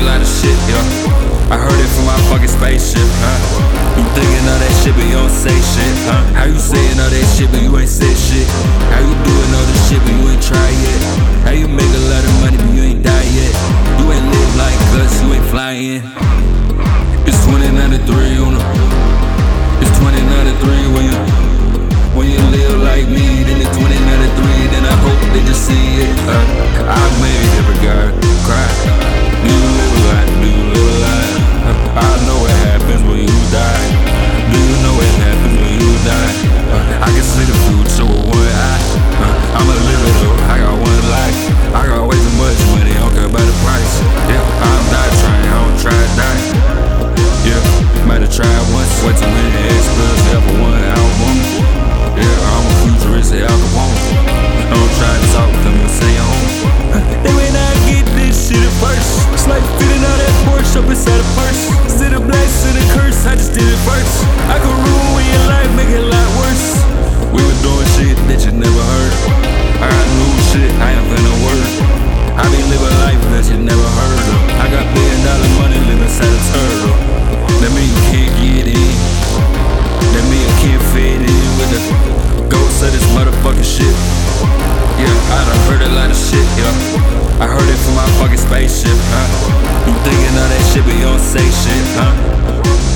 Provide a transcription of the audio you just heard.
a lot of shit, yeah. I heard it from my fucking spaceship, huh? You thinking all that shit, but you don't say shit, huh? How you saying all that shit, but you ain't said shit? How you doing all this shit, but you ain't tried yet? How you make a lot of money, but you ain't die yet? You ain't live like us, you ain't flying. It's 2093 on the. It's 2093 when you live like me. Then it's 2093, then I hope they just see it. I made every guy cry. Do you live a lot? Do you live a lot? I know what happens when you die. Do you know what happens when you die? I can see the future with one eye. I'ma live it up. I got one life. I got way too much money. I don't care about the price. Yeah, I'm not trying. I don't try to die. Yeah, might have tried once. Way too many ex-girls ever one album. Yeah, I'm a futurist, Al Capone. Don't try to talk to me, stay home. They may not get this shit at first. It's like fitting out that Porsche up inside a purse. Instead of blessing a curse, I just did it first. I could ruin your life, make it a lot worse. We were doing shit that you never heard. I got new shit, I ain't finna work. I be living life that you never heard of. I got $1 billion money living inside a turtle. That mean you can't get in. That mean you can't fit in with the ghosts of this motherfucking shit. Yeah, I done heard a lot of shit, yeah. I heard it from my fucking spaceship, huh? You thinking all that shit, but you don't say shit, huh?